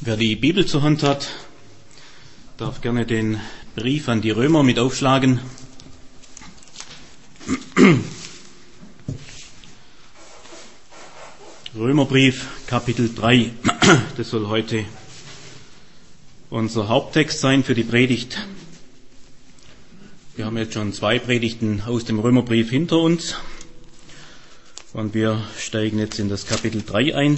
Wer die Bibel zur Hand hat, darf gerne den Brief an die Römer mit aufschlagen. Römerbrief, Kapitel 3. Das soll heute unser Haupttext sein für die Predigt. Wir haben jetzt schon 2 Predigten aus dem Römerbrief hinter uns und wir steigen jetzt in das Kapitel 3 ein.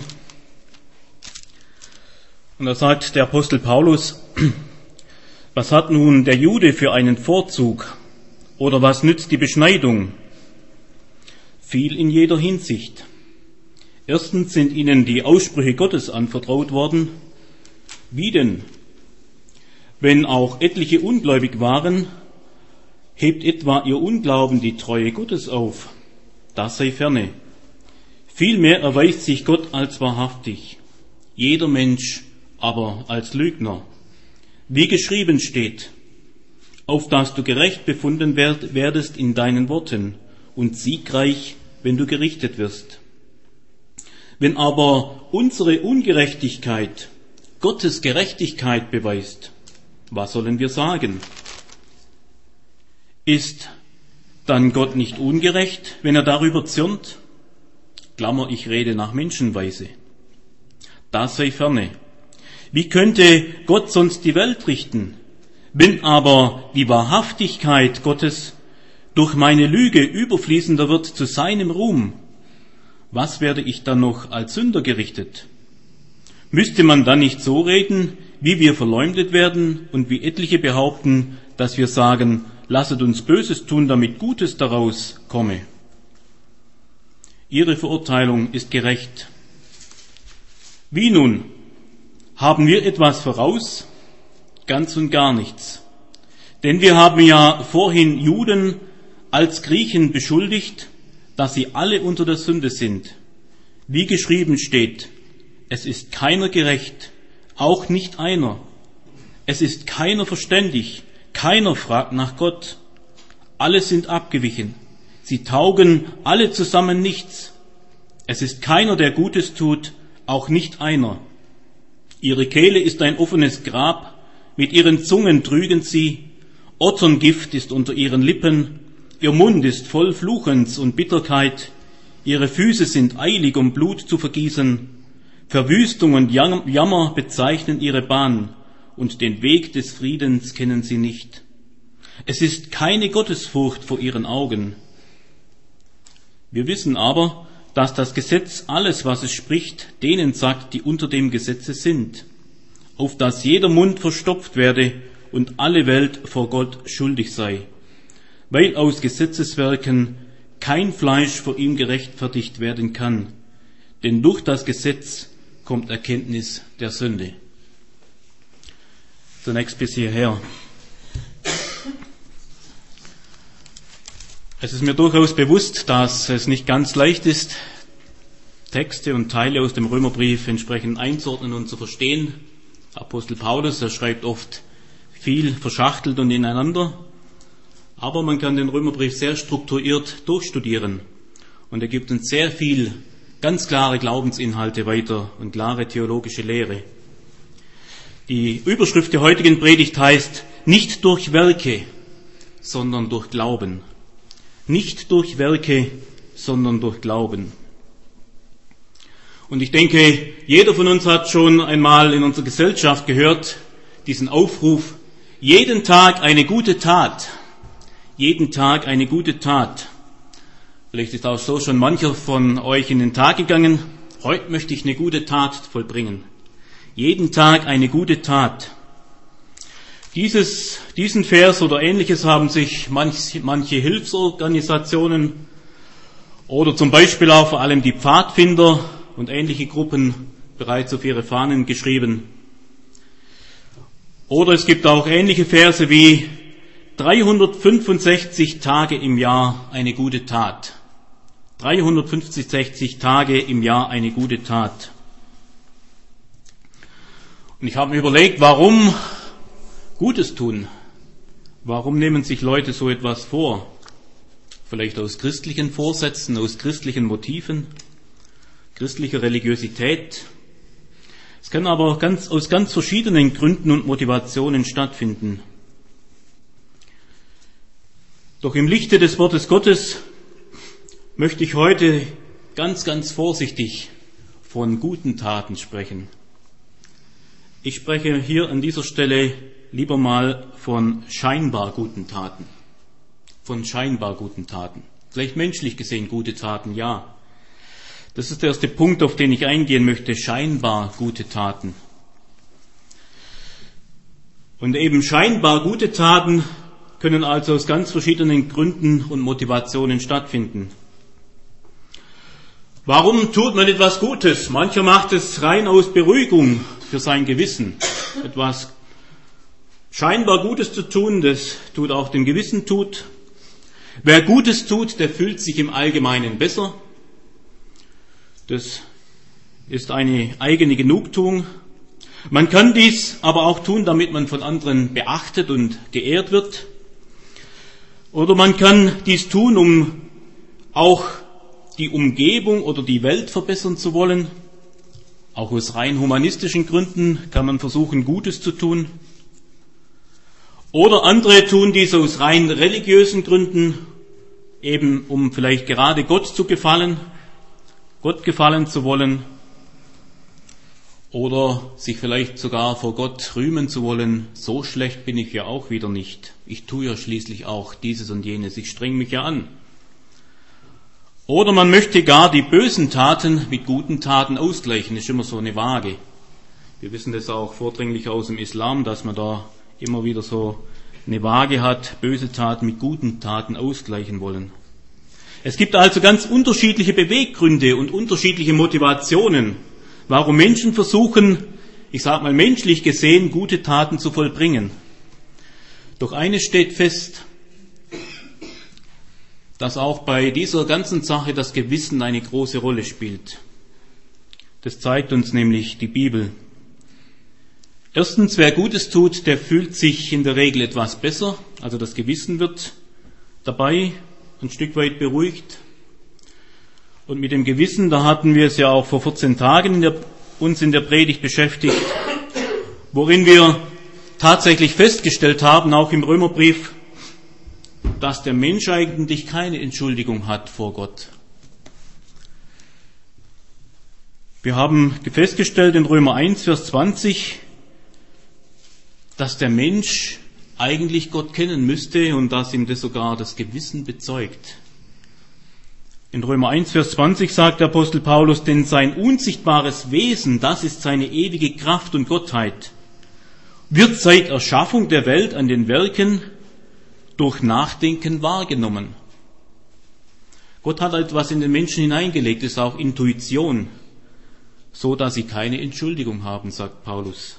Und da sagt der Apostel Paulus: Was hat nun der Jude für einen Vorzug? Oder was nützt die Beschneidung? Viel in jeder Hinsicht. Erstens sind ihnen die Aussprüche Gottes anvertraut worden. Wie denn? Wenn auch etliche ungläubig waren, hebt etwa ihr Unglauben die Treue Gottes auf? Das sei ferne. Vielmehr erweist sich Gott als wahrhaftig, jeder Mensch aber als Lügner. Wie geschrieben steht: Auf dass du gerecht befunden werdest in deinen Worten und siegreich, wenn du gerichtet wirst. Wenn aber unsere Ungerechtigkeit Gottes Gerechtigkeit beweist, was sollen wir sagen? Ist dann Gott nicht ungerecht, wenn er darüber zürnt? Klammer, ich rede nach Menschenweise. Das sei ferne. Wie könnte Gott sonst die Welt richten? Wenn aber die Wahrhaftigkeit Gottes durch meine Lüge überfließender wird zu seinem Ruhm, was werde ich dann noch als Sünder gerichtet? Müsste man dann nicht so reden, wie wir verleumdet werden und wie etliche behaupten, dass wir sagen: Lasset uns Böses tun, damit Gutes daraus komme? Ihre Verurteilung ist gerecht. Wie nun? Haben wir etwas voraus? Ganz und gar nichts. Denn wir haben ja vorhin Juden als Griechen beschuldigt, dass sie alle unter der Sünde sind. Wie geschrieben steht: Es ist keiner gerecht, auch nicht einer. Es ist keiner verständig, keiner fragt nach Gott. Alle sind abgewichen, sie taugen alle zusammen nichts. Es ist keiner, der Gutes tut, auch nicht einer. Ihre Kehle ist ein offenes Grab, mit ihren Zungen trügen sie, Otterngift ist unter ihren Lippen, ihr Mund ist voll Fluchens und Bitterkeit, ihre Füße sind eilig, um Blut zu vergießen, Verwüstung und Jammer bezeichnen ihre Bahn, und den Weg des Friedens kennen sie nicht. Es ist keine Gottesfurcht vor ihren Augen. Wir wissen aber, dass das Gesetz alles, was es spricht, denen sagt, die unter dem Gesetze sind, auf dass jeder Mund verstopft werde und alle Welt vor Gott schuldig sei, weil aus Gesetzeswerken kein Fleisch vor ihm gerechtfertigt werden kann, denn durch das Gesetz kommt Erkenntnis der Sünde. Zunächst bis hierher. Es ist mir durchaus bewusst, dass es nicht ganz leicht ist, Texte und Teile aus dem Römerbrief entsprechend einzuordnen und zu verstehen. Apostel Paulus, er schreibt oft viel verschachtelt und ineinander, aber man kann den Römerbrief sehr strukturiert durchstudieren und er gibt uns sehr viel ganz klare Glaubensinhalte weiter und klare theologische Lehre. Die Überschrift der heutigen Predigt heißt: Nicht durch Werke, sondern durch Glauben. Nicht durch Werke, sondern durch Glauben. Und ich denke, jeder von uns hat schon einmal in unserer Gesellschaft gehört, diesen Aufruf: jeden Tag eine gute Tat. Jeden Tag eine gute Tat. Vielleicht ist auch so schon mancher von euch in den Tag gegangen: Heute möchte ich eine gute Tat vollbringen. Jeden Tag eine gute Tat. Diesen Vers oder Ähnliches haben sich manche Hilfsorganisationen oder zum Beispiel auch vor allem die Pfadfinder und ähnliche Gruppen bereits auf ihre Fahnen geschrieben. Oder es gibt auch ähnliche Verse wie 365 Tage im Jahr eine gute Tat. 365 Tage im Jahr eine gute Tat. Und ich habe mir überlegt, warum Gutes tun? Warum nehmen sich Leute so etwas vor? Vielleicht aus christlichen Vorsätzen, aus christlichen Motiven, christlicher Religiosität. Es kann aber aus ganz verschiedenen Gründen und Motivationen stattfinden. Doch im Lichte des Wortes Gottes möchte ich heute ganz, ganz vorsichtig von guten Taten sprechen. Ich spreche hier an dieser Stelle lieber mal von scheinbar guten Taten. Von scheinbar guten Taten. Vielleicht menschlich gesehen gute Taten, ja. Das ist der erste Punkt, auf den ich eingehen möchte. Scheinbar gute Taten. Und eben scheinbar gute Taten können also aus ganz verschiedenen Gründen und Motivationen stattfinden. Warum tut man etwas Gutes? Mancher macht es rein aus Beruhigung für sein Gewissen. Etwas scheinbar Gutes zu tun, das tut auch dem Gewissen tut. Wer Gutes tut, der fühlt sich im Allgemeinen besser. Das ist eine eigene Genugtuung. Man kann dies aber auch tun, damit man von anderen beachtet und geehrt wird. Oder man kann dies tun, um auch die Umgebung oder die Welt verbessern zu wollen. Auch aus rein humanistischen Gründen kann man versuchen, Gutes zu tun. Oder andere tun dies aus rein religiösen Gründen, eben um vielleicht gerade Gott gefallen zu wollen. Oder sich vielleicht sogar vor Gott rühmen zu wollen. So schlecht bin ich ja auch wieder nicht. Ich tue ja schließlich auch dieses und jenes. Ich streng mich ja an. Oder man möchte gar die bösen Taten mit guten Taten ausgleichen. Das ist immer so eine Waage. Wir wissen das auch vordringlich aus dem Islam, dass man da immer wieder so eine Waage hat, böse Taten mit guten Taten ausgleichen wollen. Es gibt also ganz unterschiedliche Beweggründe und unterschiedliche Motivationen, warum Menschen versuchen, ich sage mal menschlich gesehen, gute Taten zu vollbringen. Doch eines steht fest, dass auch bei dieser ganzen Sache das Gewissen eine große Rolle spielt. Das zeigt uns nämlich die Bibel. Erstens, wer Gutes tut, der fühlt sich in der Regel etwas besser, also das Gewissen wird dabei ein Stück weit beruhigt. Und mit dem Gewissen, da hatten wir es ja auch vor 14 Tagen uns in der Predigt beschäftigt, worin wir tatsächlich festgestellt haben, auch im Römerbrief, dass der Mensch eigentlich keine Entschuldigung hat vor Gott. Wir haben festgestellt in Römer 1, Vers 20, dass der Mensch eigentlich Gott kennen müsste und dass ihm das sogar das Gewissen bezeugt. In Römer 1, Vers 20 sagt der Apostel Paulus, denn sein unsichtbares Wesen, das ist seine ewige Kraft und Gottheit, wird seit Erschaffung der Welt an den Werken durch Nachdenken wahrgenommen. Gott hat etwas in den Menschen hineingelegt, das ist auch Intuition, so dass sie keine Entschuldigung haben, sagt Paulus.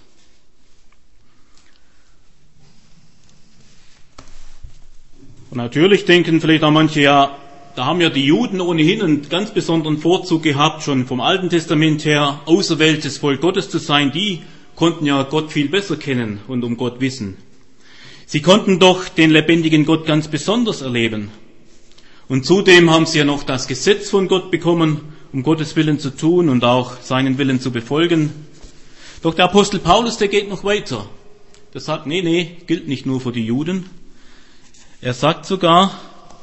Und natürlich denken vielleicht auch manche, ja, da haben ja die Juden ohnehin einen ganz besonderen Vorzug gehabt, schon vom Alten Testament her, auserwähltes Volk Gottes zu sein. Die konnten ja Gott viel besser kennen und um Gott wissen. Sie konnten doch den lebendigen Gott ganz besonders erleben. Und zudem haben sie ja noch das Gesetz von Gott bekommen, um Gottes Willen zu tun und auch seinen Willen zu befolgen. Doch der Apostel Paulus, der geht noch weiter. Der sagt, nee, gilt nicht nur für die Juden. Er sagt sogar,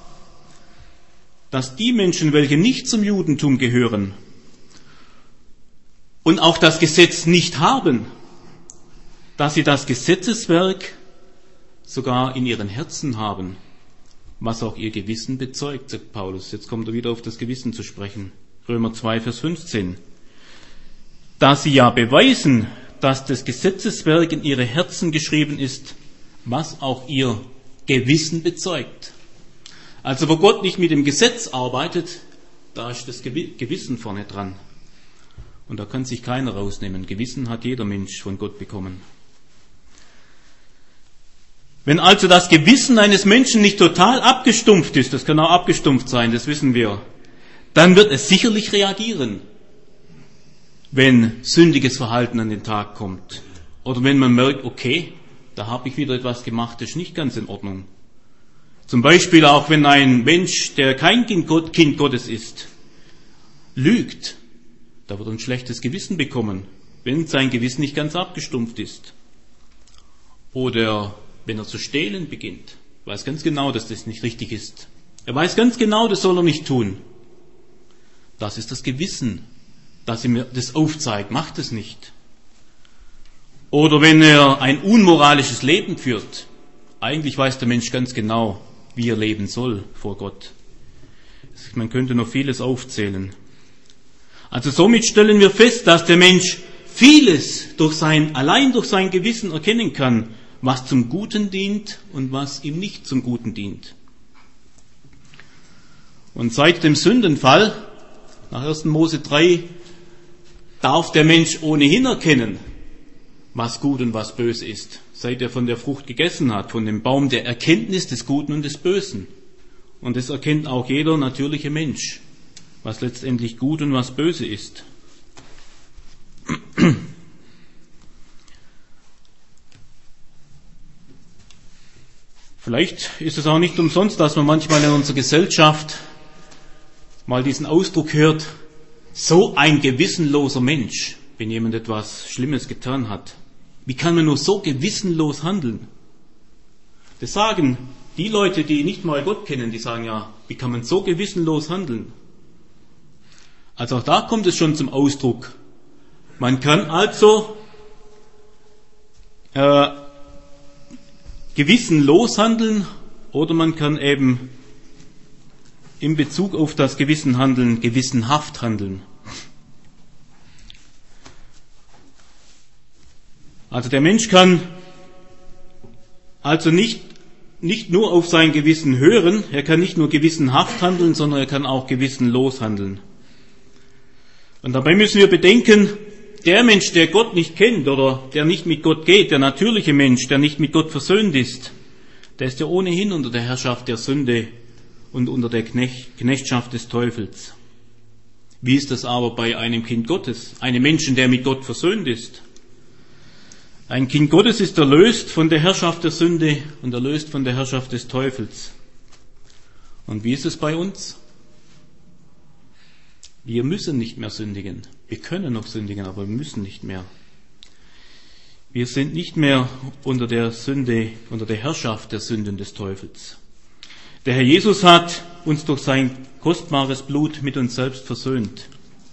dass die Menschen, welche nicht zum Judentum gehören und auch das Gesetz nicht haben, dass sie das Gesetzeswerk sogar in ihren Herzen haben, was auch ihr Gewissen bezeugt, sagt Paulus. Jetzt kommt er wieder auf das Gewissen zu sprechen. Römer 2, Vers 15. Da sie ja beweisen, dass das Gesetzeswerk in ihre Herzen geschrieben ist, was auch ihr Gewissen bezeugt. Also wo Gott nicht mit dem Gesetz arbeitet, da ist das Gewissen vorne dran. Und da kann sich keiner rausnehmen. Gewissen hat jeder Mensch von Gott bekommen. Wenn also das Gewissen eines Menschen nicht total abgestumpft ist, das kann auch abgestumpft sein, das wissen wir, dann wird es sicherlich reagieren, wenn sündiges Verhalten an den Tag kommt. Oder wenn man merkt, okay, da habe ich wieder etwas gemacht, das ist nicht ganz in Ordnung. Zum Beispiel auch, wenn ein Mensch, der kein Kind Gottes ist, lügt, da wird er ein schlechtes Gewissen bekommen. wenn sein Gewissen nicht ganz abgestumpft ist. Oder wenn er zu stehlen beginnt, weiß ganz genau, dass das nicht richtig ist. Er weiß ganz genau, das soll er nicht tun. Das ist das Gewissen, das ihm das aufzeigt, macht es nicht. Oder wenn er ein unmoralisches Leben führt, eigentlich weiß der Mensch ganz genau, wie er leben soll vor Gott. Man könnte noch vieles aufzählen. Also somit stellen wir fest, dass der Mensch vieles allein durch sein Gewissen erkennen kann, was zum Guten dient und was ihm nicht zum Guten dient. Und seit dem Sündenfall, nach 1. Mose 3, darf der Mensch ohnehin erkennen, was gut und was böse ist, seit er von der Frucht gegessen hat, von dem Baum der Erkenntnis des Guten und des Bösen. Und das erkennt auch jeder natürliche Mensch, was letztendlich gut und was böse ist. Vielleicht ist es auch nicht umsonst, dass man manchmal in unserer Gesellschaft mal diesen Ausdruck hört, so ein gewissenloser Mensch, wenn jemand etwas Schlimmes getan hat. Wie kann man nur so gewissenlos handeln? Das sagen die Leute, die nicht mal Gott kennen, die sagen ja, wie kann man so gewissenlos handeln? Also auch da kommt es schon zum Ausdruck. Man kann also gewissenlos handeln oder man kann eben in Bezug auf das Gewissen handeln, gewissenhaft handeln. Also der Mensch kann also nicht nur auf sein Gewissen hören, er kann nicht nur gewissenhaft handeln, sondern er kann auch gewissenlos handeln. Und dabei müssen wir bedenken, der Mensch, der Gott nicht kennt oder der nicht mit Gott geht, der natürliche Mensch, der nicht mit Gott versöhnt ist, der ist ja ohnehin unter der Herrschaft der Sünde und unter der Knechtschaft des Teufels. Wie ist das aber bei einem Kind Gottes, einem Menschen, der mit Gott versöhnt ist? Ein Kind Gottes ist erlöst von der Herrschaft der Sünde und erlöst von der Herrschaft des Teufels. Und wie ist es bei uns? Wir müssen nicht mehr sündigen. Wir können noch sündigen, aber wir müssen nicht mehr. Wir sind nicht mehr unter der Sünde, unter der Herrschaft der Sünden des Teufels. Der Herr Jesus hat uns durch sein kostbares Blut mit uns selbst versöhnt.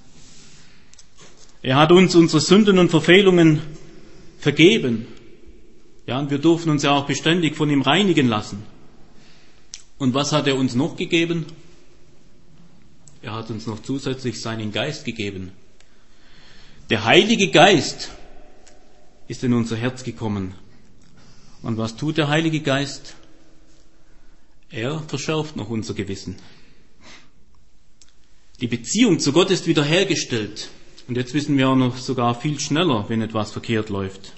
Er hat uns unsere Sünden und Verfehlungen vergeben. Ja, und wir dürfen uns ja auch beständig von ihm reinigen lassen. Und was hat er uns noch gegeben? Er hat uns noch zusätzlich seinen Geist gegeben. Der Heilige Geist ist in unser Herz gekommen. Und was tut der Heilige Geist? Er verschärft noch unser Gewissen. Die Beziehung zu Gott ist wiederhergestellt. Und jetzt wissen wir auch noch sogar viel schneller, wenn etwas verkehrt läuft.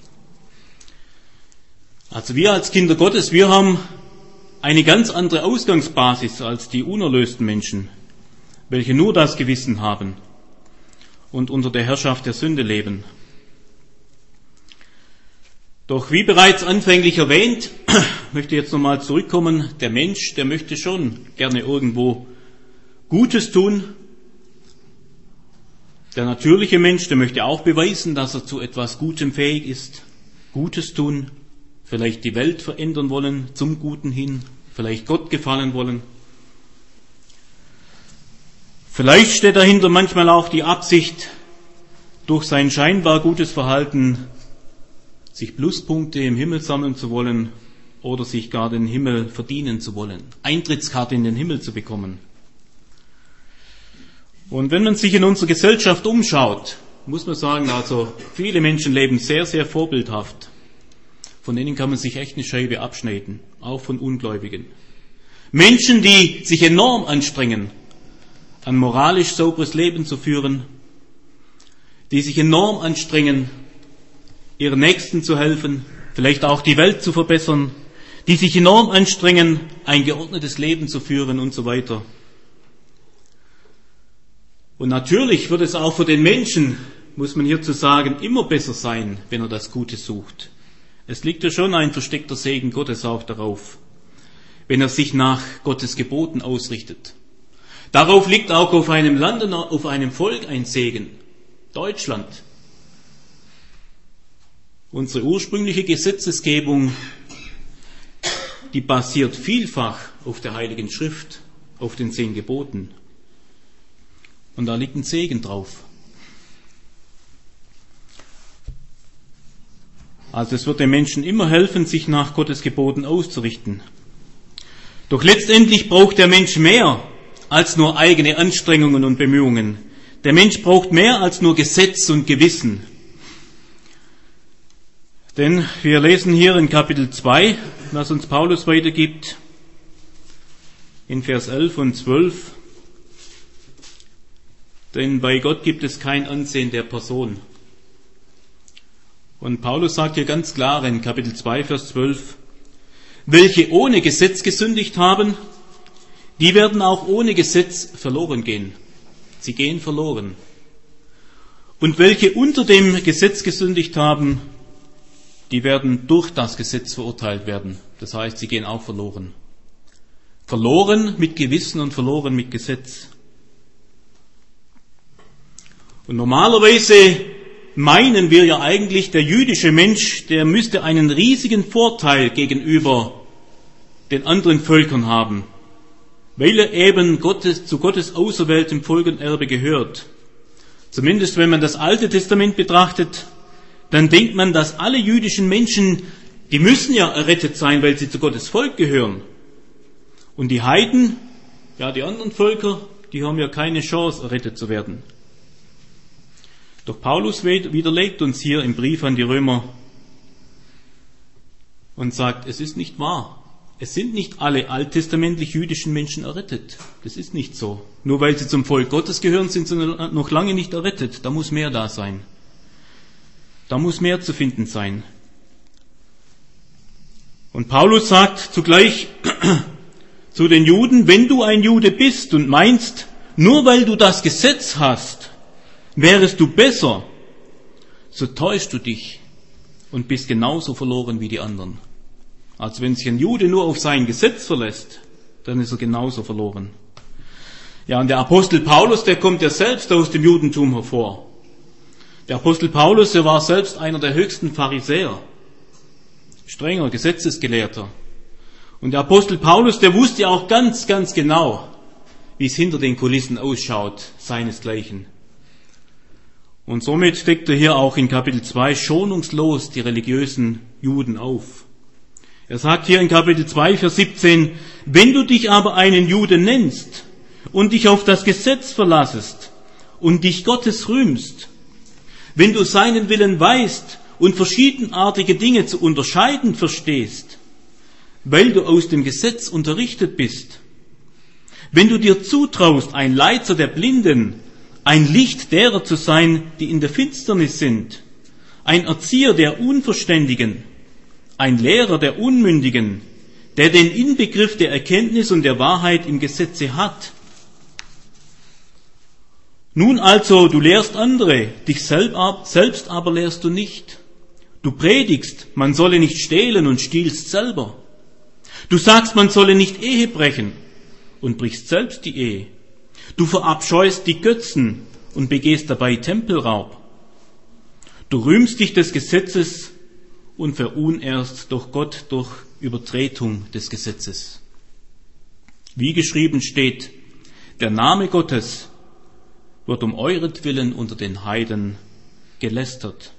Also wir als Kinder Gottes, wir haben eine ganz andere Ausgangsbasis als die unerlösten Menschen, welche nur das Gewissen haben und unter der Herrschaft der Sünde leben. Doch wie bereits anfänglich erwähnt, möchte ich jetzt nochmal zurückkommen, der Mensch, der möchte schon gerne irgendwo Gutes tun. Der natürliche Mensch, der möchte auch beweisen, dass er zu etwas Gutem fähig ist. Gutes tun, vielleicht die Welt verändern wollen, zum Guten hin, vielleicht Gott gefallen wollen. Vielleicht steht dahinter manchmal auch die Absicht, durch sein scheinbar gutes Verhalten sich Pluspunkte im Himmel sammeln zu wollen oder sich gar den Himmel verdienen zu wollen, Eintrittskarte in den Himmel zu bekommen. Und wenn man sich in unserer Gesellschaft umschaut, muss man sagen, also viele Menschen leben sehr, sehr vorbildhaft. Von denen kann man sich echt eine Scheibe abschneiden, auch von Ungläubigen. Menschen, die sich enorm anstrengen, ein moralisch sauberes Leben zu führen, die sich enorm anstrengen, ihren Nächsten zu helfen, vielleicht auch die Welt zu verbessern, die sich enorm anstrengen, ein geordnetes Leben zu führen und so weiter. Und natürlich wird es auch für den Menschen, muss man hierzu sagen, immer besser sein, wenn er das Gute sucht. Es liegt ja schon ein versteckter Segen Gottes auch darauf, wenn er sich nach Gottes Geboten ausrichtet. Darauf liegt auch auf einem Land und auf einem Volk ein Segen. Deutschland. Unsere ursprüngliche Gesetzesgebung, die basiert vielfach auf der Heiligen Schrift, auf den 10 Geboten. Und da liegt ein Segen drauf. Also es wird den Menschen immer helfen, sich nach Gottes Geboten auszurichten. Doch letztendlich braucht der Mensch mehr als nur eigene Anstrengungen und Bemühungen. Der Mensch braucht mehr als nur Gesetz und Gewissen. Denn wir lesen hier in Kapitel 2, was uns Paulus weitergibt, in Vers 11 und 12. Denn bei Gott gibt es kein Ansehen der Person. Und Paulus sagt hier ganz klar in Kapitel 2, Vers 12, welche ohne Gesetz gesündigt haben, die werden auch ohne Gesetz verloren gehen. Sie gehen verloren. Und welche unter dem Gesetz gesündigt haben, die werden durch das Gesetz verurteilt werden. Das heißt, sie gehen auch verloren. Verloren mit Gewissen und verloren mit Gesetz. Und normalerweise meinen wir ja eigentlich, der jüdische Mensch, der müsste einen riesigen Vorteil gegenüber den anderen Völkern haben, weil er eben zu Gottes auserwähltem Volk und Erbe gehört. Zumindest wenn man das Alte Testament betrachtet, dann denkt man, dass alle jüdischen Menschen, die müssen ja errettet sein, weil sie zu Gottes Volk gehören. Und die Heiden, ja die anderen Völker, die haben ja keine Chance, errettet zu werden. Doch Paulus widerlegt uns hier im Brief an die Römer und sagt, es ist nicht wahr. Es sind nicht alle alttestamentlich jüdischen Menschen errettet. Das ist nicht so. Nur weil sie zum Volk Gottes gehören, sind sie noch lange nicht errettet. Da muss mehr da sein. Da muss mehr zu finden sein. Und Paulus sagt zugleich zu den Juden, wenn du ein Jude bist und meinst, nur weil du das Gesetz hast, wärest du besser, so täuschst du dich und bist genauso verloren wie die anderen. Also wenn sich ein Jude nur auf sein Gesetz verlässt, dann ist er genauso verloren. Ja, und der Apostel Paulus, der kommt ja selbst aus dem Judentum hervor. Der Apostel Paulus, der war selbst einer der höchsten Pharisäer, strenger Gesetzesgelehrter. Und der Apostel Paulus, der wusste ja auch ganz, ganz genau, wie es hinter den Kulissen ausschaut, seinesgleichen. Und somit deckt er hier auch in Kapitel 2 schonungslos die religiösen Juden auf. Er sagt hier in Kapitel 2, Vers 17, wenn du dich aber einen Juden nennst und dich auf das Gesetz verlassest und dich Gottes rühmst, wenn du seinen Willen weißt und verschiedenartige Dinge zu unterscheiden verstehst, weil du aus dem Gesetz unterrichtet bist, wenn du dir zutraust, ein Leiter der Blinden, ein Licht derer zu sein, die in der Finsternis sind, ein Erzieher der Unverständigen, ein Lehrer der Unmündigen, der den Inbegriff der Erkenntnis und der Wahrheit im Gesetze hat. Nun also, du lehrst andere, dich selbst aber lehrst du nicht. Du predigst, man solle nicht stehlen und stiehlst selber. Du sagst, man solle nicht Ehe brechen und brichst selbst die Ehe. Du verabscheust die Götzen und begehst dabei Tempelraub. Du rühmst dich des Gesetzes und verunehrst durch Gott durch Übertretung des Gesetzes. Wie geschrieben steht, der Name Gottes wird um euretwillen unter den Heiden gelästert.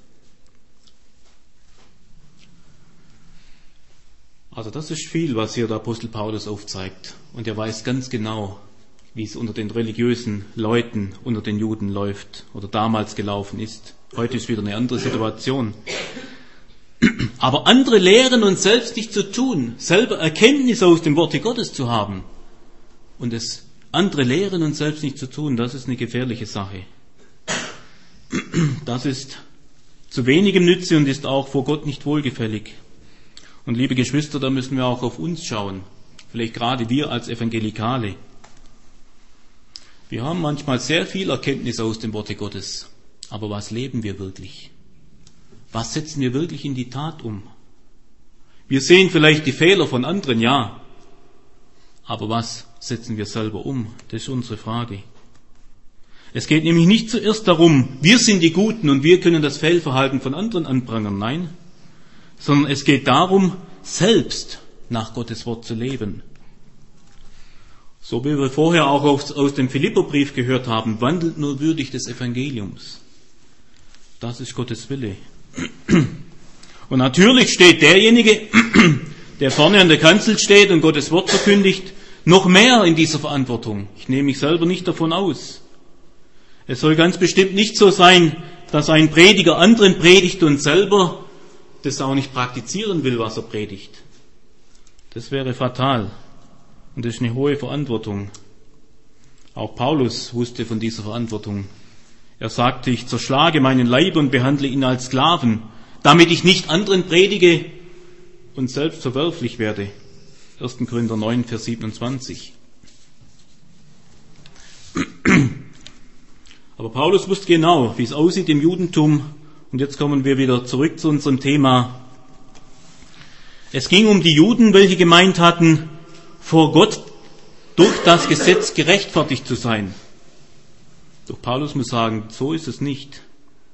Also das ist viel, was hier der Apostel Paulus aufzeigt. Und er weiß ganz genau, wie es unter den religiösen Leuten, unter den Juden läuft oder damals gelaufen ist. Heute ist wieder eine andere Situation. Aber andere lehren uns selbst nicht zu tun, selber Erkenntnis aus dem Worte Gottes zu haben. Und es andere lehren uns selbst nicht zu tun, das ist eine gefährliche Sache. Das ist zu wenigem Nütze und ist auch vor Gott nicht wohlgefällig. Und liebe Geschwister, da müssen wir auch auf uns schauen. Vielleicht gerade wir als Evangelikale. Wir haben manchmal sehr viel Erkenntnis aus dem Worte Gottes. Aber was leben wir wirklich? Was setzen wir wirklich in die Tat um? Wir sehen vielleicht die Fehler von anderen, ja. Aber was setzen wir selber um? Das ist unsere Frage. Es geht nämlich nicht zuerst darum, wir sind die Guten und wir können das Fehlverhalten von anderen anprangern. Nein, sondern es geht darum, selbst nach Gottes Wort zu leben. So wie wir vorher auch aus dem Philipperbrief gehört haben, wandelt nur würdig des Evangeliums. Das ist Gottes Wille. Und natürlich steht derjenige, der vorne an der Kanzel steht und Gottes Wort verkündigt, noch mehr in dieser Verantwortung. Ich nehme mich selber nicht davon aus. Es soll ganz bestimmt nicht so sein, dass ein Prediger anderen predigt und selber das auch nicht praktizieren will, was er predigt. Das wäre fatal. Und das ist eine hohe Verantwortung. Auch Paulus wusste von dieser Verantwortung. Er sagte, ich zerschlage meinen Leib und behandle ihn als Sklaven, damit ich nicht anderen predige und selbst verwerflich werde. 1. Korinther 9, Vers 27. Aber Paulus wusste genau, wie es aussieht im Judentum. Und jetzt kommen wir wieder zurück zu unserem Thema. Es ging um die Juden, welche gemeint hatten, vor Gott durch das Gesetz gerechtfertigt zu sein. Doch Paulus muss sagen, so ist es nicht.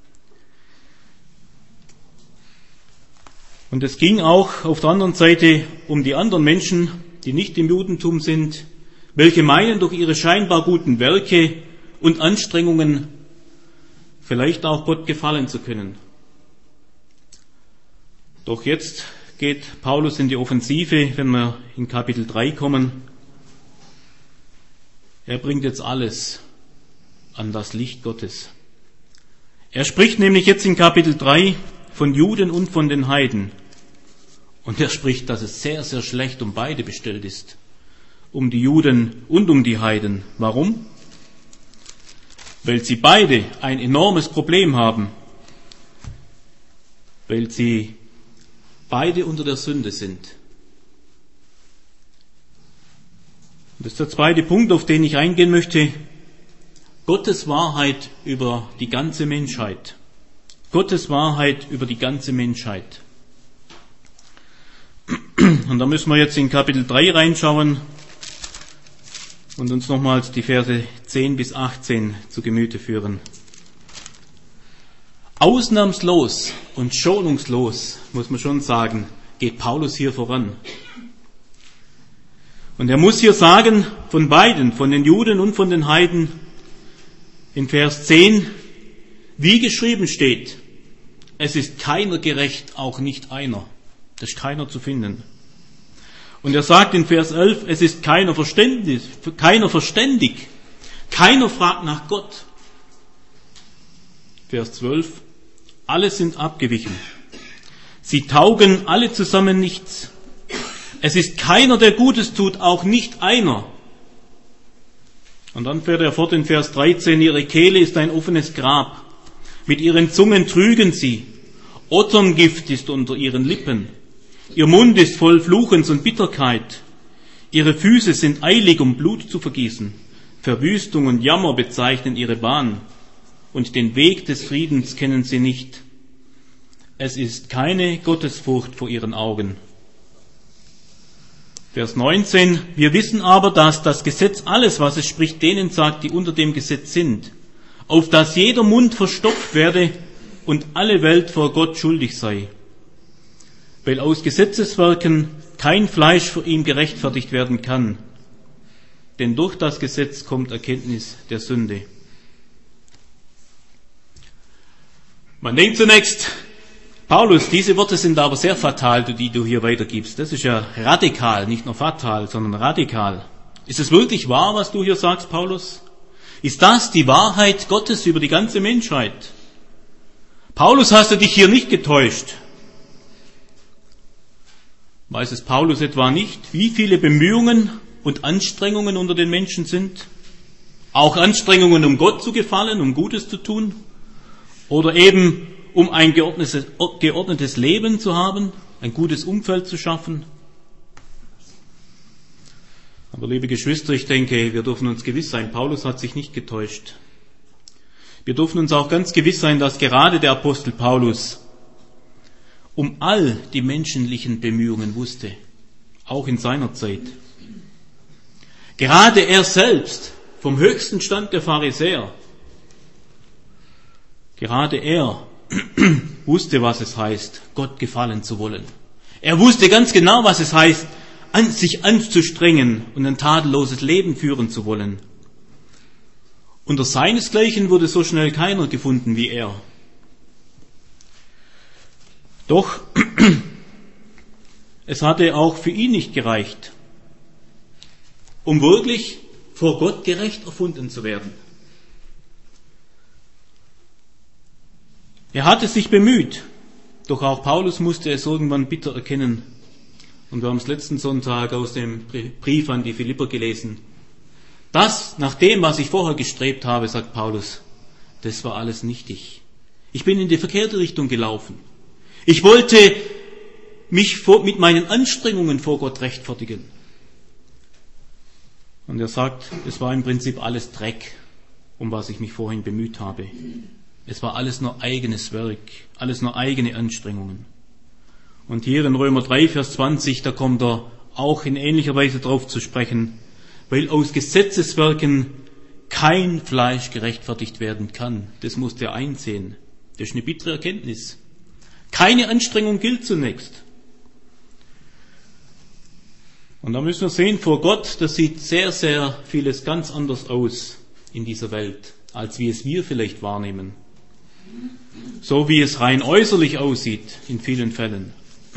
Und es ging auch auf der anderen Seite um die anderen Menschen, die nicht im Judentum sind, welche meinen, durch ihre scheinbar guten Werke und Anstrengungen vielleicht auch Gott gefallen zu können. Doch jetzt geht Paulus in die Offensive, wenn wir in Kapitel 3 kommen. Er bringt jetzt alles an das Licht Gottes. Er spricht nämlich jetzt in Kapitel 3 von Juden und von den Heiden. Und er spricht, dass es sehr, sehr schlecht um beide bestellt ist. Um die Juden und um die Heiden. Warum? Weil sie beide ein enormes Problem haben. Weil sie beide unter der Sünde sind. Und das ist der zweite Punkt, auf den ich eingehen möchte. Gottes Wahrheit über die ganze Menschheit. Gottes Wahrheit über die ganze Menschheit. Und da müssen wir jetzt in Kapitel 3 reinschauen und uns nochmals die Verse 10 bis 18 zu Gemüte führen. Ausnahmslos und schonungslos, muss man schon sagen, geht Paulus hier voran. Und er muss hier sagen, von beiden, von den Juden und von den Heiden, in Vers 10, wie geschrieben steht, es ist keiner gerecht, auch nicht einer. Das ist keiner zu finden. Und er sagt in Vers 11, es ist keiner verständig, keiner fragt nach Gott. Vers 12, alle sind abgewichen. Sie taugen alle zusammen nichts. Es ist keiner, der Gutes tut, auch nicht einer. Und dann fährt er fort in Vers 13, ihre Kehle ist ein offenes Grab. Mit ihren Zungen trügen sie. Otterngift ist unter ihren Lippen. Ihr Mund ist voll Fluchens und Bitterkeit. Ihre Füße sind eilig, um Blut zu vergießen. Verwüstung und Jammer bezeichnen ihre Bahn. Und den Weg des Friedens kennen sie nicht. Es ist keine Gottesfurcht vor ihren Augen. Vers 19. Wir wissen aber, dass das Gesetz alles, was es spricht, denen sagt, die unter dem Gesetz sind, auf dass jeder Mund verstopft werde und alle Welt vor Gott schuldig sei. Weil aus Gesetzeswerken kein Fleisch vor ihm gerechtfertigt werden kann. Denn durch das Gesetz kommt Erkenntnis der Sünde. Man denkt zunächst, Paulus, diese Worte sind aber sehr fatal, die du hier weitergibst. Das ist ja radikal, nicht nur fatal, sondern radikal. Ist es wirklich wahr, was du hier sagst, Paulus? Ist das die Wahrheit Gottes über die ganze Menschheit? Paulus, hast du dich hier nicht getäuscht? Weiß es Paulus etwa nicht, wie viele Bemühungen und Anstrengungen unter den Menschen sind? Auch Anstrengungen, um Gott zu gefallen, um Gutes zu tun? Oder eben, um ein geordnetes Leben zu haben, ein gutes Umfeld zu schaffen? Aber liebe Geschwister, ich denke, wir dürfen uns gewiss sein, Paulus hat sich nicht getäuscht. Wir dürfen uns auch ganz gewiss sein, dass gerade der Apostel Paulus um all die menschlichen Bemühungen wusste, auch in seiner Zeit. Gerade er selbst, vom höchsten Stand der Pharisäer, gerade er wusste, was es heißt, Gott gefallen zu wollen. Er wusste ganz genau, was es heißt, sich anzustrengen und ein tadelloses Leben führen zu wollen. Unter seinesgleichen wurde so schnell keiner gefunden wie er. Doch es hatte auch für ihn nicht gereicht, um wirklich vor Gott gerecht erfunden zu werden. Er hatte sich bemüht, doch auch Paulus musste es irgendwann bitter erkennen. Und wir haben es letzten Sonntag aus dem Brief an die Philipper gelesen. Das, nach dem, was ich vorher gestrebt habe, sagt Paulus, das war alles nichtig. Ich bin in die verkehrte Richtung gelaufen. Ich wollte mich mit meinen Anstrengungen vor Gott rechtfertigen. Und er sagt, es war im Prinzip alles Dreck, um was ich mich vorhin bemüht habe. Es war alles nur eigenes Werk, alles nur eigene Anstrengungen. Und hier in Römer 3, Vers 20, da kommt er auch in ähnlicher Weise drauf zu sprechen, weil aus Gesetzeswerken kein Fleisch gerechtfertigt werden kann. Das musst ihr einsehen. Das ist eine bittere Erkenntnis. Keine Anstrengung gilt zunächst. Und da müssen wir sehen, vor Gott, das sieht sehr, sehr vieles ganz anders aus in dieser Welt, als wie es wir vielleicht wahrnehmen. So wie es rein äußerlich aussieht in vielen Fällen.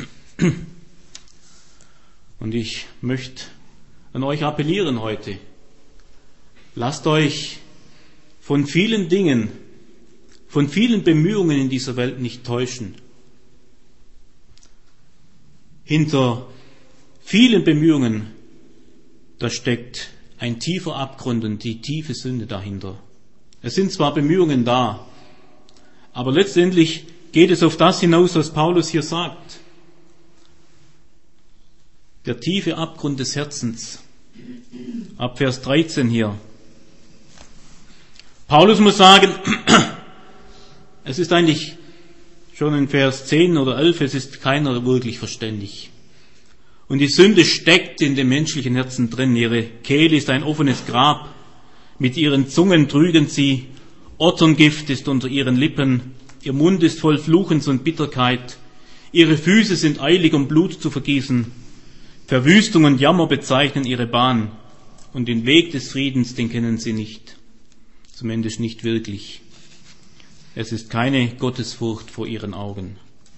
Und ich möchte an euch appellieren heute. Lasst euch von vielen Dingen, von vielen Bemühungen in dieser Welt nicht täuschen. Hinter vielen Bemühungen, da steckt ein tiefer Abgrund und die tiefe Sünde dahinter. Es sind zwar Bemühungen da, aber letztendlich geht es auf das hinaus, was Paulus hier sagt. Der tiefe Abgrund des Herzens. Ab Vers 13 hier. Paulus muss sagen, es ist eigentlich schon in Vers 10 oder 11, es ist keiner wirklich verständig. Und die Sünde steckt in dem menschlichen Herzen drin. Ihre Kehle ist ein offenes Grab. Mit ihren Zungen trügen sie. Otterngift ist unter ihren Lippen. Ihr Mund ist voll Fluchens und Bitterkeit. Ihre Füße sind eilig, um Blut zu vergießen. Verwüstung und Jammer bezeichnen ihre Bahn. Und den Weg des Friedens, den kennen sie nicht. Zumindest nicht wirklich. Es ist keine Gottesfurcht vor ihren Augen.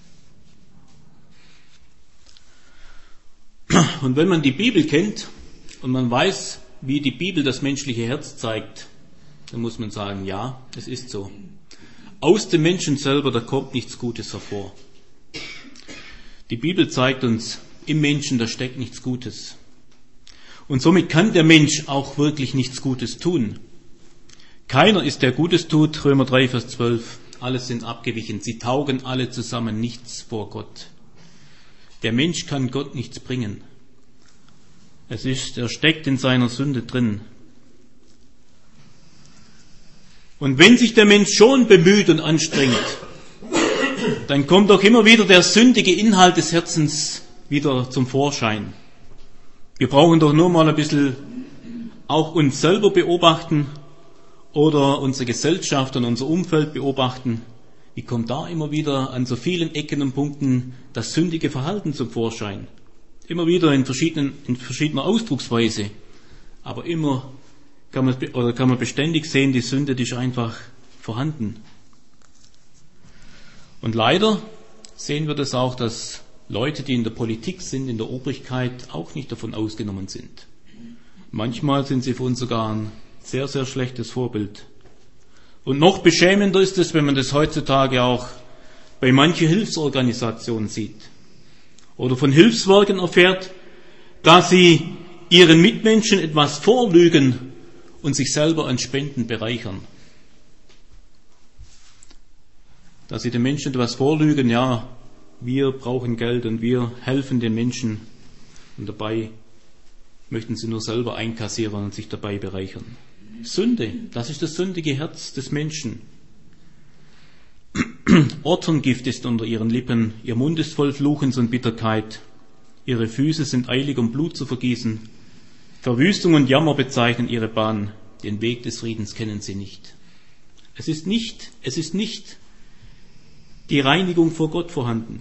Und wenn man die Bibel kennt und man weiß, wie die Bibel das menschliche Herz zeigt, dann muss man sagen, ja, es ist so. Aus dem Menschen selber, da kommt nichts Gutes hervor. Die Bibel zeigt uns, im Menschen, da steckt nichts Gutes. Und somit kann der Mensch auch wirklich nichts Gutes tun. Keiner ist, der Gutes tut, Römer 3, Vers 12. Alles sind abgewichen, sie taugen alle zusammen nichts vor Gott. Der Mensch kann Gott nichts bringen. Er steckt in seiner Sünde drin. Und wenn sich der Mensch schon bemüht und anstrengt, dann kommt auch immer wieder der sündige Inhalt des Herzens wieder zum Vorschein. Wir brauchen doch nur mal ein bisschen auch uns selber beobachten oder unsere Gesellschaft und unser Umfeld beobachten. Wie kommt da immer wieder an so vielen Ecken und Punkten das sündige Verhalten zum Vorschein? Immer wieder in verschiedener Ausdrucksweise. Aber immer kann man beständig sehen, die Sünde, die ist einfach vorhanden. Und leider sehen wir das auch, dass Leute, die in der Politik sind, in der Obrigkeit, auch nicht davon ausgenommen sind. Manchmal sind sie für uns sogar ein sehr, sehr schlechtes Vorbild. Und noch beschämender ist es, wenn man das heutzutage auch bei manchen Hilfsorganisationen sieht oder von Hilfswerken erfährt, dass sie ihren Mitmenschen etwas vorlügen und sich selber an Spenden bereichern. Dass sie den Menschen etwas vorlügen, ja, wir brauchen Geld und wir helfen den Menschen und dabei möchten sie nur selber einkassieren und sich dabei bereichern. Sünde, das ist das sündige Herz des Menschen. Otterngift ist unter ihren Lippen, ihr Mund ist voll Fluchens und Bitterkeit, ihre Füße sind eilig, um Blut zu vergießen, Verwüstung und Jammer bezeichnen ihre Bahn, den Weg des Friedens kennen sie nicht. Es ist nicht die Reinigung vor Gott vorhanden.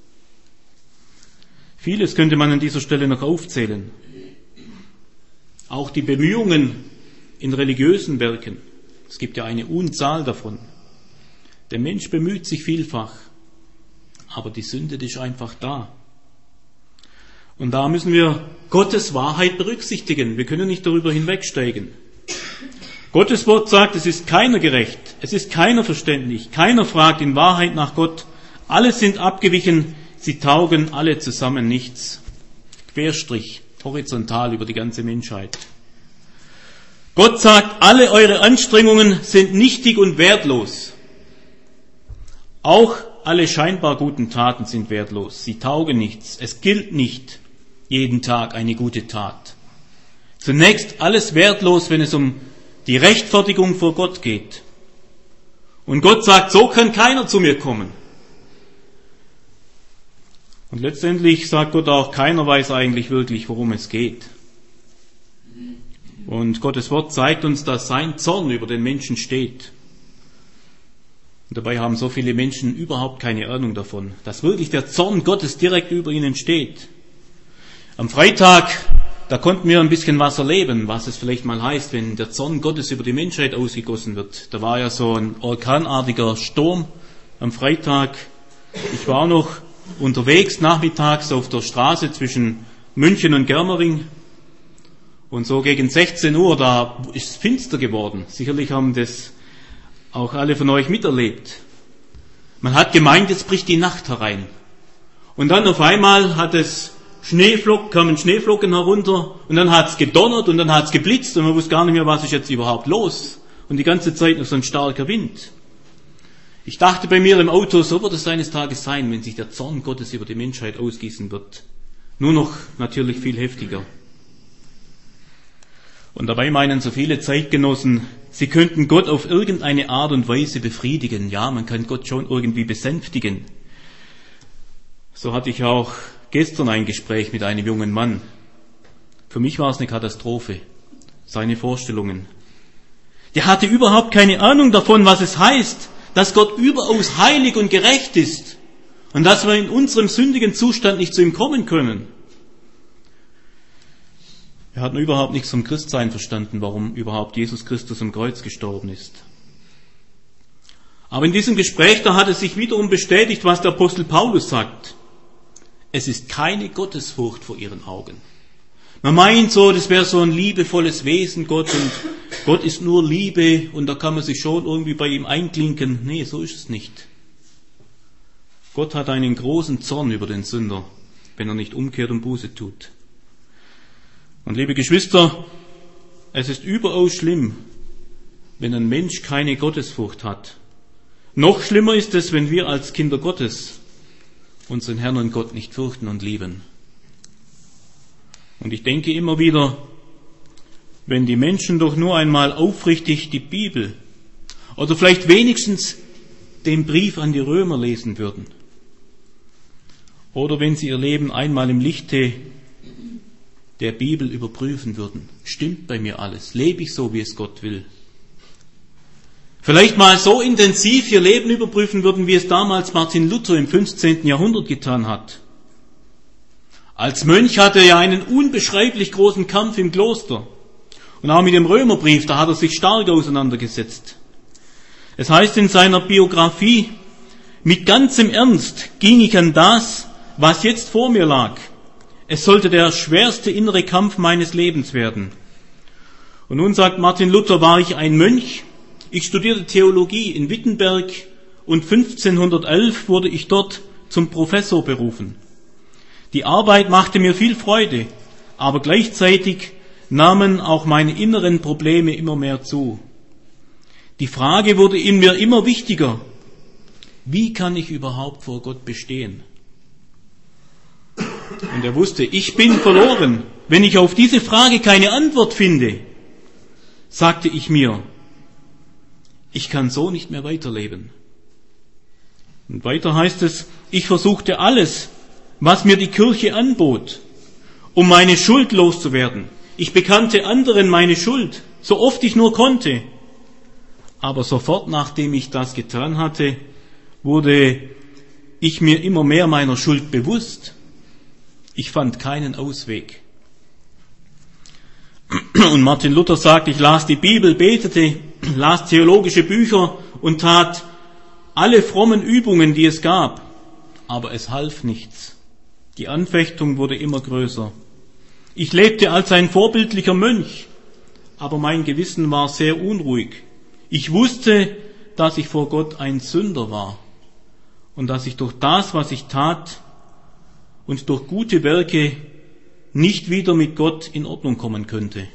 Vieles könnte man an dieser Stelle noch aufzählen. Auch die Bemühungen in religiösen Werken. Es gibt ja eine Unzahl davon. Der Mensch bemüht sich vielfach, aber die Sünde, die ist einfach da. Und da müssen wir Gottes Wahrheit berücksichtigen. Wir können nicht darüber hinwegsteigen. Gottes Wort sagt, es ist keiner gerecht, es ist keiner verständlich, keiner fragt in Wahrheit nach Gott. Alle sind abgewichen, sie taugen alle zusammen nichts. Querstrich, horizontal über die ganze Menschheit. Gott sagt, alle eure Anstrengungen sind nichtig und wertlos. Auch alle scheinbar guten Taten sind wertlos. Sie taugen nichts. Es gilt nicht jeden Tag eine gute Tat. Zunächst alles wertlos, wenn es um die Rechtfertigung vor Gott geht. Und Gott sagt, so kann keiner zu mir kommen. Und letztendlich sagt Gott auch, keiner weiß eigentlich wirklich, worum es geht. Und Gottes Wort zeigt uns, dass sein Zorn über den Menschen steht. Und dabei haben so viele Menschen überhaupt keine Ahnung davon, dass wirklich der Zorn Gottes direkt über ihnen steht. Am Freitag, da konnten wir ein bisschen was erleben, was es vielleicht mal heißt, wenn der Zorn Gottes über die Menschheit ausgegossen wird. Da war ja so ein orkanartiger Sturm am Freitag. Ich war noch unterwegs nachmittags auf der Straße zwischen München und Germering. Und so gegen 16 Uhr, da ist es finster geworden. Sicherlich haben das auch alle von euch miterlebt. Man hat gemeint, jetzt bricht die Nacht herein. Und dann auf einmal kamen Schneeflocken herunter und dann hat es gedonnert und dann hat es geblitzt und man wusste gar nicht mehr, was ist jetzt überhaupt los. Und die ganze Zeit noch so ein starker Wind. Ich dachte bei mir im Auto, so wird es eines Tages sein, wenn sich der Zorn Gottes über die Menschheit ausgießen wird. Nur noch natürlich viel heftiger. Und dabei meinen so viele Zeitgenossen, sie könnten Gott auf irgendeine Art und Weise befriedigen. Ja, man kann Gott schon irgendwie besänftigen. So hatte ich auch gestern ein Gespräch mit einem jungen Mann. Für mich war es eine Katastrophe, seine Vorstellungen. Der hatte überhaupt keine Ahnung davon, was es heißt, dass Gott überaus heilig und gerecht ist und dass wir in unserem sündigen Zustand nicht zu ihm kommen können. Er hat nur überhaupt nichts vom Christsein verstanden, warum überhaupt Jesus Christus am Kreuz gestorben ist. Aber in diesem Gespräch, da hat es sich wiederum bestätigt, was der Apostel Paulus sagt. Es ist keine Gottesfurcht vor ihren Augen. Man meint so, das wäre so ein liebevolles Wesen, Gott, und Gott ist nur Liebe und da kann man sich schon irgendwie bei ihm einklinken. Nee, so ist es nicht. Gott hat einen großen Zorn über den Sünder, wenn er nicht umkehrt und Buße tut. Und liebe Geschwister, es ist überaus schlimm, wenn ein Mensch keine Gottesfurcht hat. Noch schlimmer ist es, wenn wir als Kinder Gottes unseren Herrn und Gott nicht fürchten und lieben. Und ich denke immer wieder, wenn die Menschen doch nur einmal aufrichtig die Bibel oder vielleicht wenigstens den Brief an die Römer lesen würden, oder wenn sie ihr Leben einmal im Lichte der Bibel überprüfen würden, stimmt bei mir alles, lebe ich so, wie es Gott will. Vielleicht mal so intensiv ihr Leben überprüfen würden, wie es damals Martin Luther im 15. Jahrhundert getan hat. Als Mönch hatte er ja einen unbeschreiblich großen Kampf im Kloster. Und auch mit dem Römerbrief, da hat er sich stark auseinandergesetzt. Es heißt in seiner Biografie, mit ganzem Ernst ging ich an das, was jetzt vor mir lag. Es sollte der schwerste innere Kampf meines Lebens werden. Und nun sagt Martin Luther, war ich ein Mönch. Ich studierte Theologie in Wittenberg und 1511 wurde ich dort zum Professor berufen. Die Arbeit machte mir viel Freude, aber gleichzeitig nahmen auch meine inneren Probleme immer mehr zu. Die Frage wurde in mir immer wichtiger. Wie kann ich überhaupt vor Gott bestehen? Und er wusste, ich bin verloren. Wenn ich auf diese Frage keine Antwort finde, sagte ich mir, ich kann so nicht mehr weiterleben. Und weiter heißt es, ich versuchte alles, was mir die Kirche anbot, um meine Schuld loszuwerden. Ich bekannte anderen meine Schuld, so oft ich nur konnte. Aber sofort, nachdem ich das getan hatte, wurde ich mir immer mehr meiner Schuld bewusst. Ich fand keinen Ausweg. Und Martin Luther sagt, ich las die Bibel, betete, las theologische Bücher und tat alle frommen Übungen, die es gab. Aber es half nichts. Die Anfechtung wurde immer größer. Ich lebte als ein vorbildlicher Mönch, aber mein Gewissen war sehr unruhig. Ich wusste, dass ich vor Gott ein Sünder war und dass ich durch das, was ich tat und durch gute Werke nicht wieder mit Gott in Ordnung kommen könnte.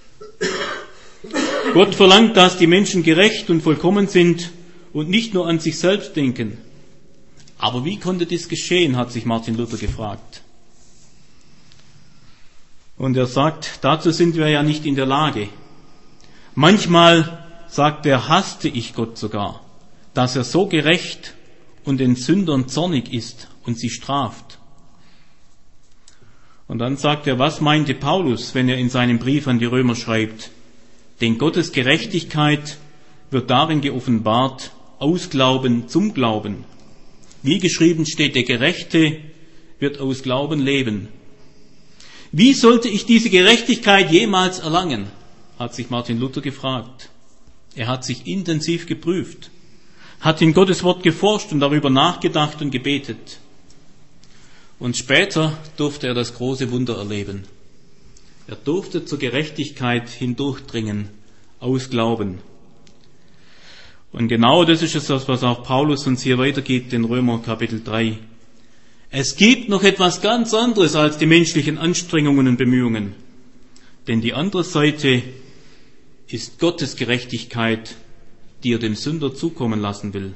Gott verlangt, dass die Menschen gerecht und vollkommen sind und nicht nur an sich selbst denken. Aber wie konnte das geschehen, hat sich Martin Luther gefragt. Und er sagt, dazu sind wir ja nicht in der Lage. Manchmal, sagt er, hasste ich Gott sogar, dass er so gerecht und den Sündern zornig ist und sie straft. Und dann sagt er, was meinte Paulus, wenn er in seinem Brief an die Römer schreibt? Denn Gottes Gerechtigkeit wird darin geoffenbart, aus Glauben zum Glauben. Wie geschrieben steht, der Gerechte wird aus Glauben leben. Wie sollte ich diese Gerechtigkeit jemals erlangen? Hat sich Martin Luther gefragt. Er hat sich intensiv geprüft, hat in Gottes Wort geforscht und darüber nachgedacht und gebetet. Und später durfte er das große Wunder erleben. Er durfte zur Gerechtigkeit hindurchdringen, aus Glauben. Und genau das ist es, was auch Paulus uns hier weitergibt in Römer Kapitel 3. Es gibt noch etwas ganz anderes als die menschlichen Anstrengungen und Bemühungen. Denn die andere Seite ist Gottes Gerechtigkeit, die er dem Sünder zukommen lassen will.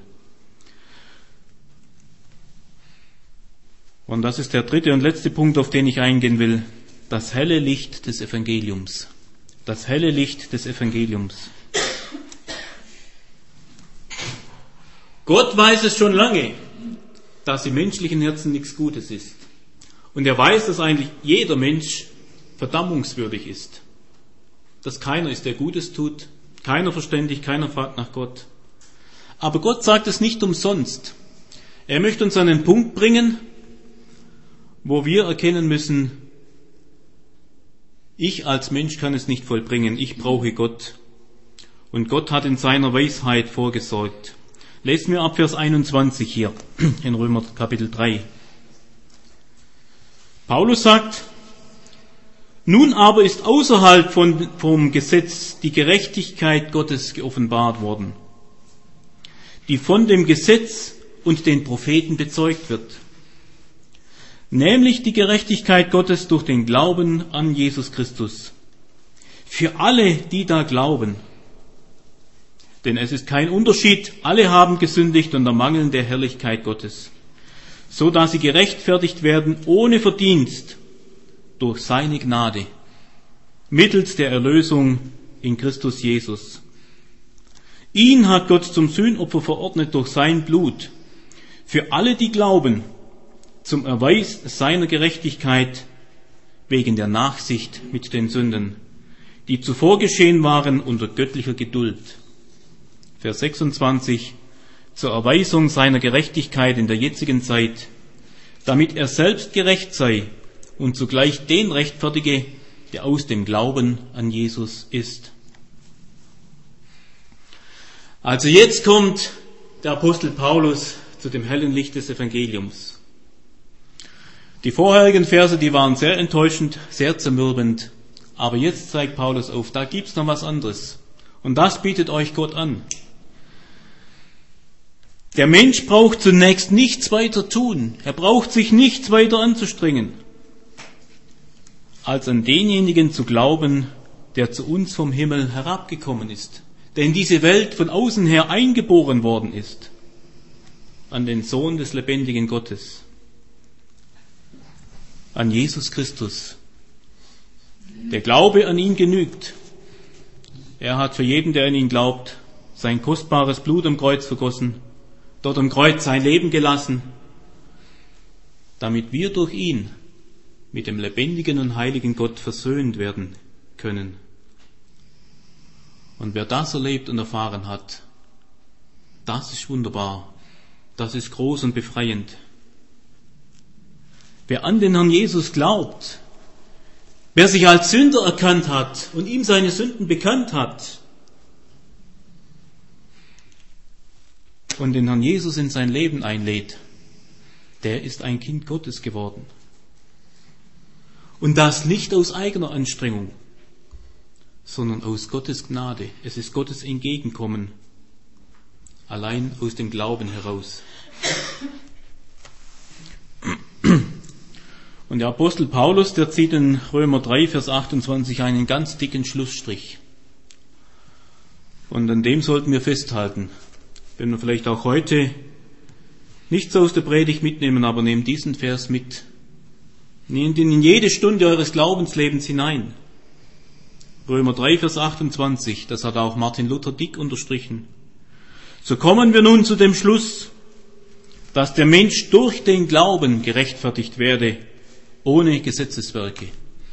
Und das ist der dritte und letzte Punkt, auf den ich eingehen will. Das helle Licht des Evangeliums. Das helle Licht des Evangeliums. Gott weiß es schon lange, dass im menschlichen Herzen nichts Gutes ist. Und er weiß, dass eigentlich jeder Mensch verdammungswürdig ist. Dass keiner ist, der Gutes tut, keiner verständig, keiner fragt nach Gott. Aber Gott sagt es nicht umsonst. Er möchte uns an den Punkt bringen, wo wir erkennen müssen, ich als Mensch kann es nicht vollbringen, ich brauche Gott. Und Gott hat in seiner Weisheit vorgesorgt. Lesen wir ab Vers 21 hier in Römer Kapitel 3. Paulus sagt, nun aber ist außerhalb vom Gesetz die Gerechtigkeit Gottes geoffenbart worden, die von dem Gesetz und den Propheten bezeugt wird. Nämlich die Gerechtigkeit Gottes durch den Glauben an Jesus Christus. Für alle, die da glauben. Denn es ist kein Unterschied, alle haben gesündigt und ermangeln der Herrlichkeit Gottes, so dass sie gerechtfertigt werden ohne Verdienst durch seine Gnade, mittels der Erlösung in Christus Jesus. Ihn hat Gott zum Sühnopfer verordnet durch sein Blut, für alle, die glauben, zum Erweis seiner Gerechtigkeit wegen der Nachsicht mit den Sünden, die zuvor geschehen waren unter göttlicher Geduld. Vers 26, zur Erweisung seiner Gerechtigkeit in der jetzigen Zeit, damit er selbst gerecht sei und zugleich den rechtfertige, der aus dem Glauben an Jesus ist. Also jetzt kommt der Apostel Paulus zu dem hellen Licht des Evangeliums. Die vorherigen Verse, die waren sehr enttäuschend, sehr zermürbend, aber jetzt zeigt Paulus auf, da gibt's noch was anderes. Und das bietet euch Gott an. Der Mensch braucht zunächst nichts weiter tun. Er braucht sich nichts weiter anzustrengen, als an denjenigen zu glauben, der zu uns vom Himmel herabgekommen ist, der in diese Welt von außen her eingeboren worden ist, an den Sohn des lebendigen Gottes, an Jesus Christus. Der Glaube an ihn genügt. Er hat für jeden, der an ihn glaubt, sein kostbares Blut am Kreuz vergossen, dort am Kreuz sein Leben gelassen, damit wir durch ihn mit dem lebendigen und heiligen Gott versöhnt werden können. Und wer das erlebt und erfahren hat, das ist wunderbar. Das ist groß und befreiend. Wer an den Herrn Jesus glaubt, wer sich als Sünder erkannt hat und ihm seine Sünden bekannt hat und den Herrn Jesus in sein Leben einlädt, der ist ein Kind Gottes geworden. Und das nicht aus eigener Anstrengung, sondern aus Gottes Gnade. Es ist Gottes Entgegenkommen, allein aus dem Glauben heraus. Und der Apostel Paulus, der zieht in Römer 3, Vers 28 einen ganz dicken Schlussstrich. Und an dem sollten wir festhalten. Wenn wir vielleicht auch heute nichts aus der Predigt mitnehmen, aber nehmt diesen Vers mit. Nehmt ihn in jede Stunde eures Glaubenslebens hinein. Römer 3, Vers 28, das hat auch Martin Luther dick unterstrichen. So kommen wir nun zu dem Schluss, dass der Mensch durch den Glauben gerechtfertigt werde, ohne Gesetzeswerke.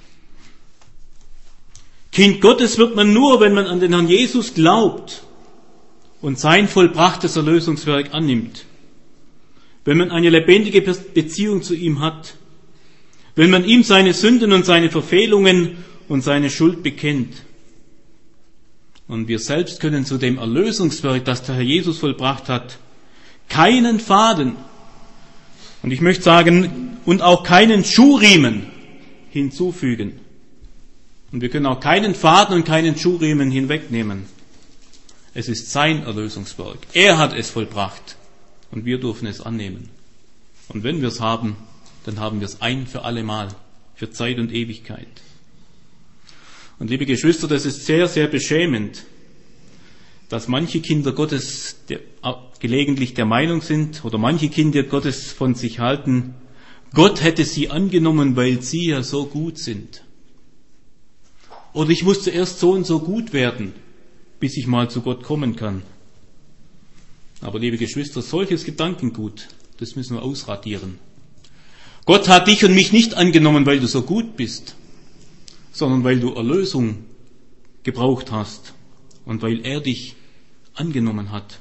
Kind Gottes wird man nur, wenn man an den Herrn Jesus glaubt und sein vollbrachtes Erlösungswerk annimmt. Wenn man eine lebendige Beziehung zu ihm hat. Wenn man ihm seine Sünden und seine Verfehlungen und seine Schuld bekennt. Und wir selbst können zu dem Erlösungswerk, das der Herr Jesus vollbracht hat, keinen Faden, und ich möchte sagen, und auch keinen Schuhriemen hinzufügen. Und wir können auch keinen Faden und keinen Schuhriemen hinwegnehmen. Es ist sein Erlösungswerk. Er hat es vollbracht. Und wir dürfen es annehmen. Und wenn wir es haben, dann haben wir es ein für alle Mal, für Zeit und Ewigkeit. Und liebe Geschwister, das ist sehr, sehr beschämend, dass manche Kinder Gottes gelegentlich der Meinung sind, oder manche Kinder Gottes von sich halten, Gott hätte sie angenommen, weil sie ja so gut sind. Oder ich muss zuerst so und so gut werden, bis ich mal zu Gott kommen kann. Aber liebe Geschwister, solches Gedankengut, das müssen wir ausradieren. Gott hat dich und mich nicht angenommen, weil du so gut bist, sondern weil du Erlösung gebraucht hast und weil er dich angenommen hat.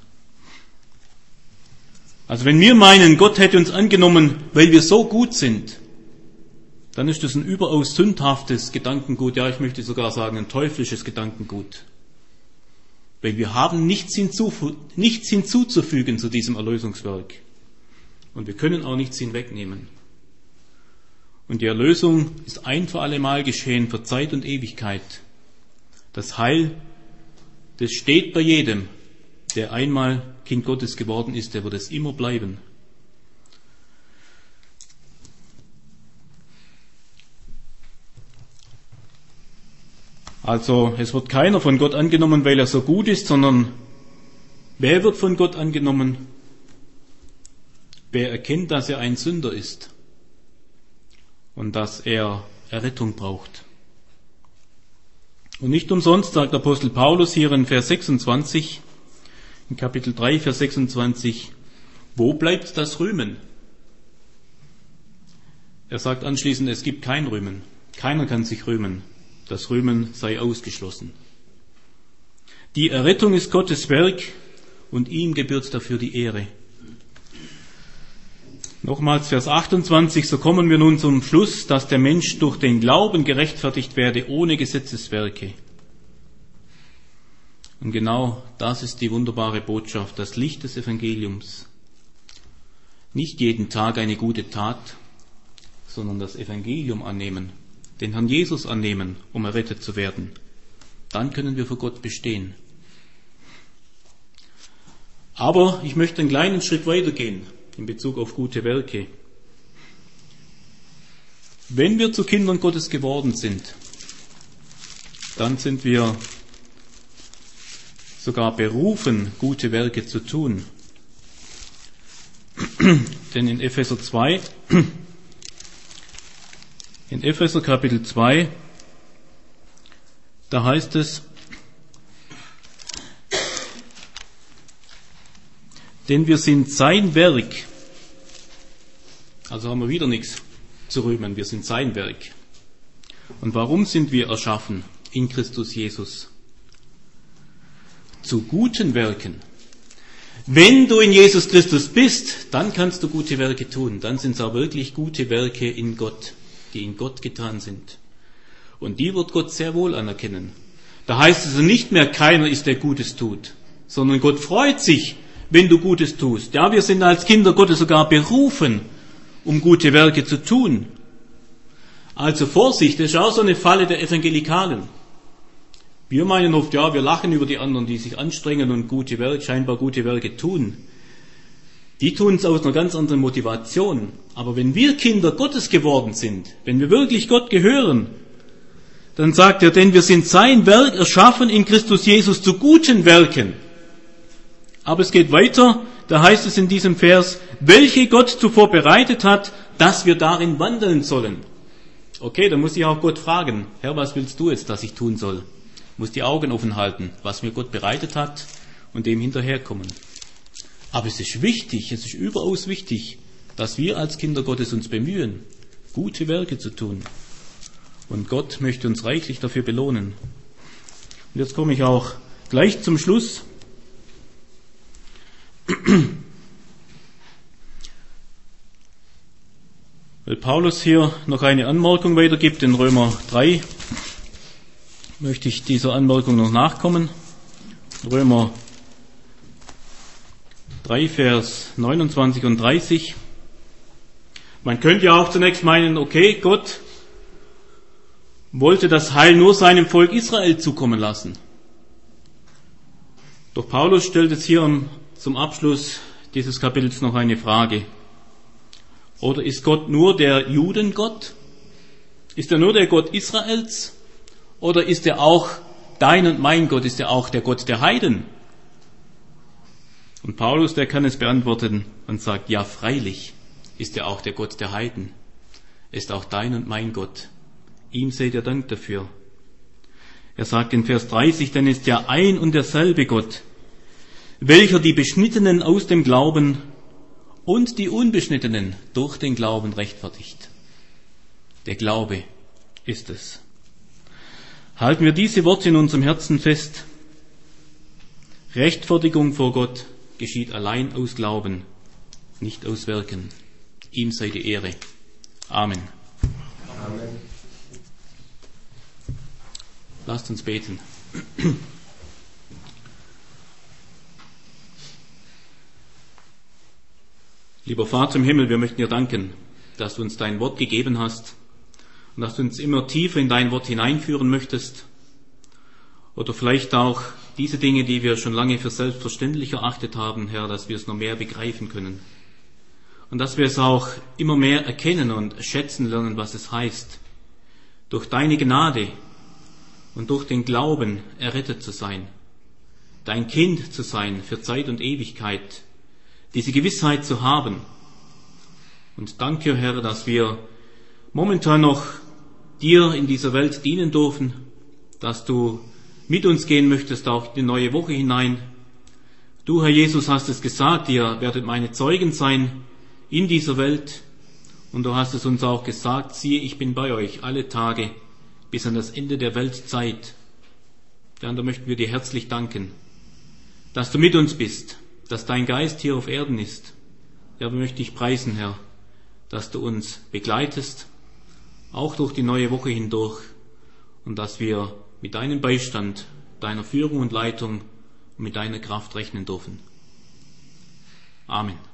Also wenn wir meinen, Gott hätte uns angenommen, weil wir so gut sind, dann ist das ein überaus sündhaftes Gedankengut, ja, ich möchte sogar sagen, ein teuflisches Gedankengut. Weil wir haben nichts hinzuzufügen zu diesem Erlösungswerk. Und wir können auch nichts hinwegnehmen. Und die Erlösung ist ein für alle Mal geschehen, für Zeit und Ewigkeit. Das Heil, das steht bei jedem, der einmal Kind Gottes geworden ist, der wird es immer bleiben. Also es wird keiner von Gott angenommen, weil er so gut ist, sondern wer wird von Gott angenommen? Wer erkennt, dass er ein Sünder ist und dass er Errettung braucht. Und nicht umsonst sagt Apostel Paulus hier in Vers 26, in Kapitel 3, Vers 26, wo bleibt das Rühmen? Er sagt anschließend, es gibt kein Rühmen. Keiner kann sich rühmen. Das Rühmen sei ausgeschlossen. Die Errettung ist Gottes Werk und ihm gebührt dafür die Ehre. Nochmals Vers 28, so kommen wir nun zum Schluss, dass der Mensch durch den Glauben gerechtfertigt werde, ohne Gesetzeswerke. Und genau das ist die wunderbare Botschaft, das Licht des Evangeliums. Nicht jeden Tag eine gute Tat, sondern das Evangelium annehmen, den Herrn Jesus annehmen, um errettet zu werden. Dann können wir vor Gott bestehen. Aber ich möchte einen kleinen Schritt weitergehen in Bezug auf gute Werke. Wenn wir zu Kindern Gottes geworden sind, dann sind wir sogar berufen, gute Werke zu tun. Denn in Epheser Kapitel 2, da heißt es, denn wir sind sein Werk. Also haben wir wieder nichts zu rühmen, wir sind sein Werk. Und warum sind wir erschaffen in Christus Jesus? Zu guten Werken, Wenn du in Jesus Christus bist, dann kannst du gute Werke tun. Dann sind es auch wirklich gute Werke in Gott, die in Gott getan sind. Und die wird Gott sehr wohl anerkennen. Da heißt es also nicht mehr, keiner ist, der Gutes tut, sondern Gott freut sich, wenn du Gutes tust. Ja, wir sind als Kinder Gottes sogar berufen, um gute Werke zu tun. Also Vorsicht, das ist auch so eine Falle der Evangelikalen. Wir meinen oft, ja, wir lachen über die anderen, die sich anstrengen und scheinbar gute Werke tun. Die tun es aus einer ganz anderen Motivation. Aber wenn wir Kinder Gottes geworden sind, wenn wir wirklich Gott gehören, dann sagt er, denn wir sind sein Werk erschaffen in Christus Jesus zu guten Werken. Aber es geht weiter, da heißt es in diesem Vers, welche Gott zuvor bereitet hat, dass wir darin wandeln sollen. Okay, da muss ich auch Gott fragen, Herr, was willst du jetzt, dass ich tun soll? Muss die Augen offen halten, was mir Gott bereitet hat und dem hinterherkommen. Aber es ist wichtig, es ist überaus wichtig, dass wir als Kinder Gottes uns bemühen, gute Werke zu tun. Und Gott möchte uns reichlich dafür belohnen. Und jetzt komme ich auch gleich zum Schluss. Weil Paulus hier noch eine Anmerkung weitergibt in Römer 3, möchte ich dieser Anmerkung noch nachkommen. Römer 3, Vers 29 und 30. Man könnte ja auch zunächst meinen, okay, Gott wollte das Heil nur seinem Volk Israel zukommen lassen. Doch Paulus stellt jetzt hier zum Abschluss dieses Kapitels noch eine Frage. Oder ist Gott nur der Judengott? Ist er nur der Gott Israels? Oder ist er auch dein und mein Gott? Ist er auch der Gott der Heiden? Und Paulus, der kann es beantworten und sagt, ja, freilich ist er auch der Gott der Heiden. Ist auch dein und mein Gott. Ihm sei der Dank dafür. Er sagt in Vers 30, denn ist ja ein und derselbe Gott, welcher die Beschnittenen aus dem Glauben und die Unbeschnittenen durch den Glauben rechtfertigt. Der Glaube ist es. Halten wir diese Worte in unserem Herzen fest. Rechtfertigung vor Gott geschieht allein aus Glauben, nicht aus Werken. Ihm sei die Ehre. Amen. Amen. Lasst uns beten. Lieber Vater im Himmel, wir möchten dir danken, dass du uns dein Wort gegeben hast und dass du uns immer tiefer in dein Wort hineinführen möchtest. Oder vielleicht auch diese Dinge, die wir schon lange für selbstverständlich erachtet haben, Herr, dass wir es noch mehr begreifen können. Und dass wir es auch immer mehr erkennen und schätzen lernen, was es heißt, durch deine Gnade und durch den Glauben errettet zu sein, dein Kind zu sein für Zeit und Ewigkeit, diese Gewissheit zu haben. Und danke, Herr, dass wir momentan noch dir in dieser Welt dienen dürfen, dass du mit uns gehen möchtest, auch in die neue Woche hinein. Du, Herr Jesus, hast es gesagt, ihr werdet meine Zeugen sein in dieser Welt. Und du hast es uns auch gesagt, siehe, ich bin bei euch alle Tage bis an das Ende der Weltzeit. Ja, und da möchten wir dir herzlich danken, dass du mit uns bist, dass dein Geist hier auf Erden ist. Ja, wir möchten dich preisen, Herr, dass du uns begleitest, auch durch die neue Woche hindurch, und dass wir mit deinem Beistand, deiner Führung und Leitung und mit deiner Kraft rechnen dürfen. Amen.